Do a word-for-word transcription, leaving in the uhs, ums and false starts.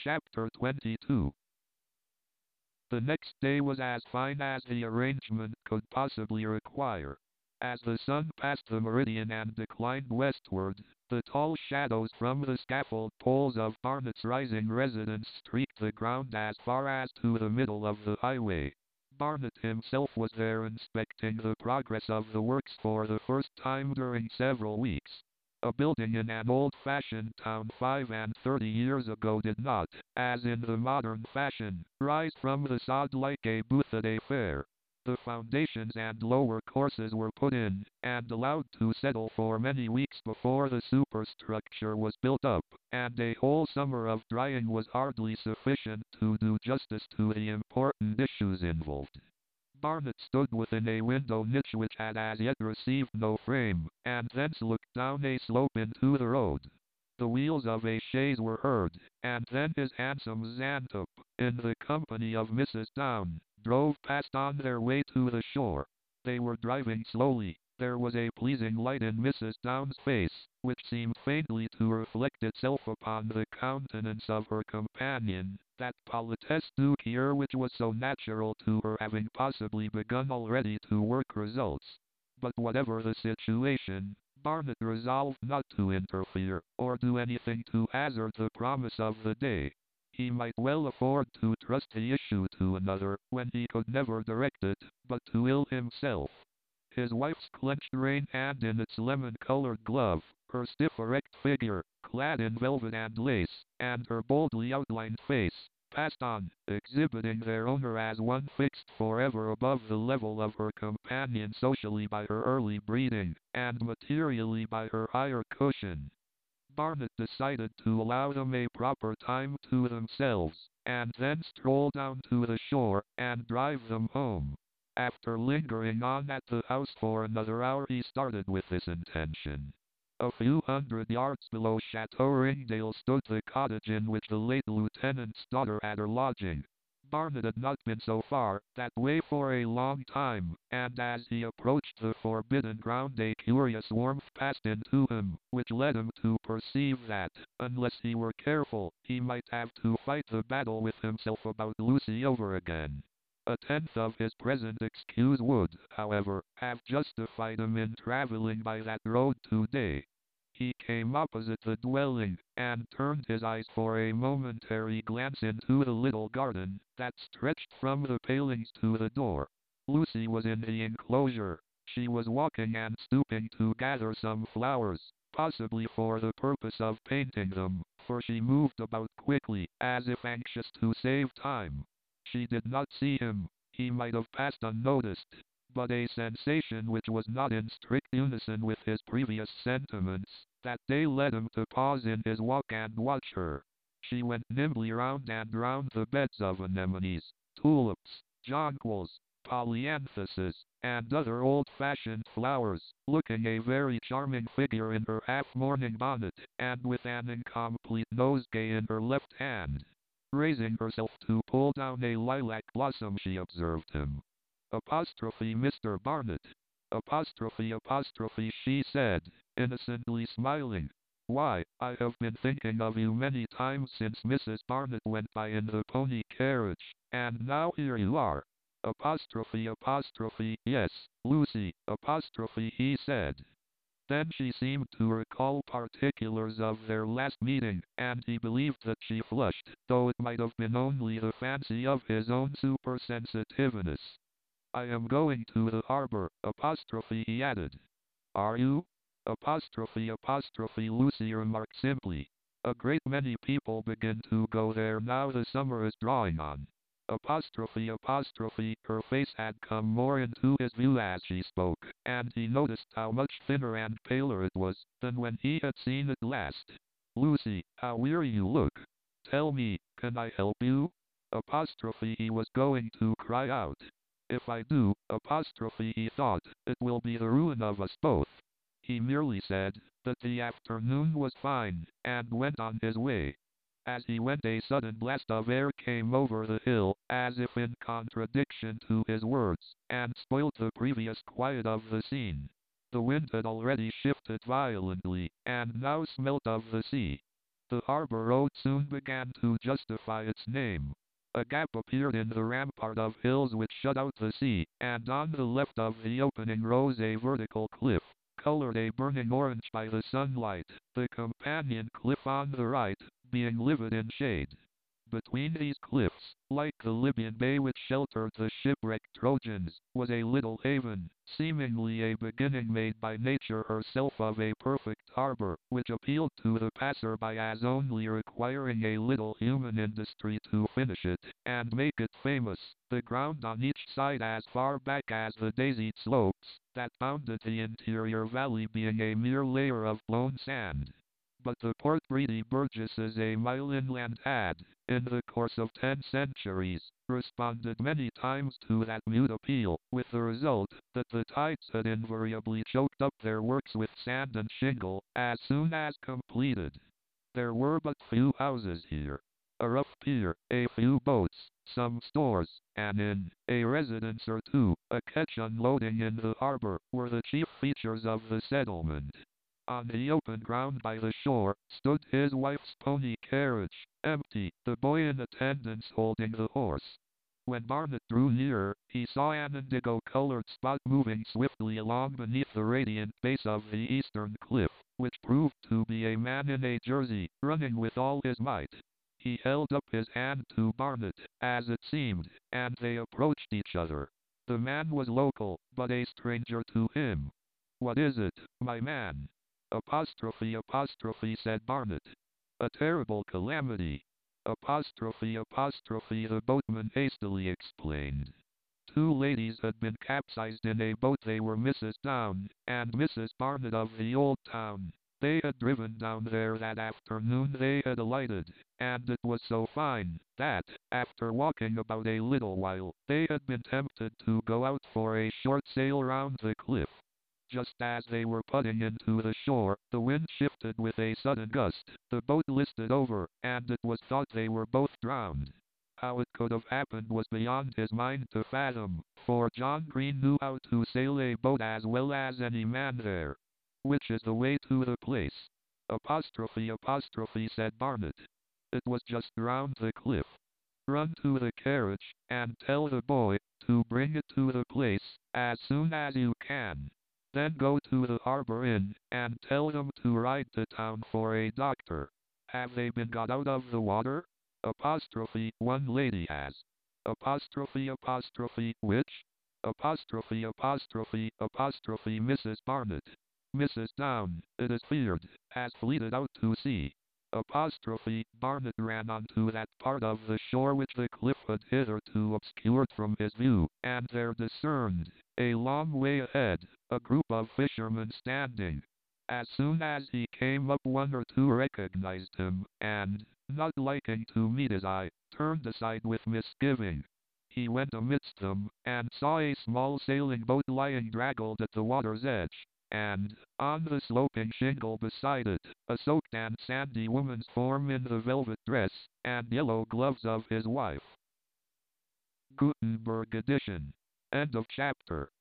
Chapter twenty-two. The next day was as fine as the arrangement could possibly require. As the sun passed the meridian and declined westward, the tall shadows from the scaffold poles of Barnett's rising residence streaked the ground as far as to the middle of the highway. Barnett himself was there inspecting the progress of the works for the first time during several weeks. A building in an old-fashioned town five and thirty years ago did not, as in the modern fashion, rise from the sod like a booth at a fair. The foundations and lower courses were put in, and allowed to settle for many weeks before the superstructure was built up, and a whole summer of drying was hardly sufficient to do justice to the important issues involved. Barnett stood within a window niche which had as yet received no frame, and thence looked down a slope into the road. The wheels of a chaise were heard, and then his handsome Xantep, in the company of Missus Down, drove past on their way to the shore. They were driving slowly. There was a pleasing light in Missus Down's face, which seemed faintly to reflect itself upon the countenance of her companion, that politesse du cœur which was so natural to her having possibly begun already to work results. But whatever the situation, Barnett resolved not to interfere, or do anything to hazard the promise of the day. He might well afford to trust the issue to another, when he could never direct it, but to ill himself. His wife's clenched rein hand in its lemon-colored glove, her stiff erect figure, clad in velvet and lace, and her boldly outlined face, passed on, exhibiting their owner as one fixed forever above the level of her companion socially by her early breeding, and materially by her higher cushion. Barnett decided to allow them a proper time to themselves, and then stroll down to the shore, and drive them home. After lingering on at the house for another hour he started with this intention. A few hundred yards below Chateau Ringdale stood the cottage in which the late lieutenant's daughter had her lodging. Barnett had not been so far that way for a long time, and as he approached the forbidden ground a curious warmth passed into him, which led him to perceive that, unless he were careful, he might have to fight the battle with himself about Lucy over again. A tenth of his present excuse would, however, have justified him in traveling by that road today. He came opposite the dwelling, and turned his eyes for a momentary glance into the little garden, that stretched from the palings to the door. Lucy was in the enclosure. She was walking and stooping to gather some flowers, possibly for the purpose of painting them, for she moved about quickly, as if anxious to save time. She did not see him. He might have passed unnoticed, but a sensation which was not in strict unison with his previous sentiments, that day led him to pause in his walk and watch her. She went nimbly round and round the beds of anemones, tulips, jonquils, polyanthuses, and other old-fashioned flowers, looking a very charming figure in her half-mourning bonnet, and with an incomplete nosegay in her left hand. Raising herself to pull down a lilac blossom she observed him. Apostrophe Mister Barnett. Apostrophe apostrophe she said, innocently smiling. Why, I have been thinking of you many times since Missus Barnett went by in the pony carriage, and now here you are. Apostrophe apostrophe yes, Lucy, apostrophe he said. Then she seemed to recall particulars of their last meeting, and he believed that she flushed, though it might have been only the fancy of his own supersensitiveness. I am going to the harbor, apostrophe he added. Are you? Apostrophe apostrophe Lucy remarked simply. A great many people begin to go there now the summer is drawing on. Apostrophe apostrophe her face had come more into his view as she spoke, and he noticed how much thinner and paler it was than when he had seen it last. Lucy, how weary you look. Tell me, can I help you? Apostrophe he was going to cry out. If I do, apostrophe he thought, it will be the ruin of us both. He merely said that the afternoon was fine, and went on his way. As he went a sudden blast of air came over the hill, as if in contradiction to his words, and spoilt the previous quiet of the scene. The wind had already shifted violently, and now smelt of the sea. The harbor road soon began to justify its name. A gap appeared in the rampart of hills which shut out the sea, and on the left of the opening rose a vertical cliff, colored a burning orange by the sunlight, the companion cliff on the right being livid in shade. Between these cliffs, like the Libyan bay which sheltered the shipwrecked Trojans, was a little haven, seemingly a beginning made by nature herself of a perfect harbor, which appealed to the passer-by as only requiring a little human industry to finish it, and make it famous, the ground on each side as far back as the daisied slopes that bounded the interior valley being a mere layer of blown sand. But the Port Bredy burgesses a mile inland had, in the course of ten centuries, responded many times to that mute appeal, with the result that the tides had invariably choked up their works with sand and shingle, as soon as completed. There were but few houses here. A rough pier, a few boats, some stores, an inn, a residence or two, a ketch unloading in the harbor, were the chief features of the settlement. On the open ground by the shore, stood his wife's pony carriage, empty, the boy in attendance holding the horse. When Barnet drew nearer, he saw an indigo-colored spot moving swiftly along beneath the radiant base of the eastern cliff, which proved to be a man in a jersey, running with all his might. He held up his hand to Barnet, as it seemed, and they approached each other. The man was local, but a stranger to him. "What is it, my man?" Apostrophe apostrophe said Barnet. "A terrible calamity." Apostrophe apostrophe the boatman hastily explained. Two ladies had been capsized in a boat. They were Missus Down and Missus Barnet of the Old Town. They had driven down there that afternoon. They had alighted, and it was so fine that, after walking about a little while, they had been tempted to go out for a short sail round the cliff. Just as they were putting into the shore, the wind shifted with a sudden gust, the boat listed over, and it was thought they were both drowned. How it could have happened was beyond his mind to fathom, for John Green knew how to sail a boat as well as any man there. "Which is the way to the place?" Apostrophe apostrophe said Barnet. "It was just round the cliff. Run to the carriage, and tell the boy to bring it to the place as soon as you can. Then go to the Harbor Inn, and tell them to ride to town for a doctor." "Have they been got out of the water?" Apostrophe, "One lady has." Apostrophe apostrophe, "Which?" Apostrophe apostrophe apostrophe Missus Barnet. "Missus Down, it is feared, has fleeted out to sea." Apostrophe, Barnet ran on to that part of the shore which the cliff had hitherto obscured from his view, and there discerned, a long way ahead, a group of fishermen standing. As soon as he came up, one or two recognized him, and, not liking to meet his eye, turned aside with misgiving. He went amidst them, and saw a small sailing boat lying draggled at the water's edge, and, on the sloping shingle beside it, a soaked and sandy woman's form in the velvet dress and yellow gloves of his wife. Gutenberg edition. End of chapter.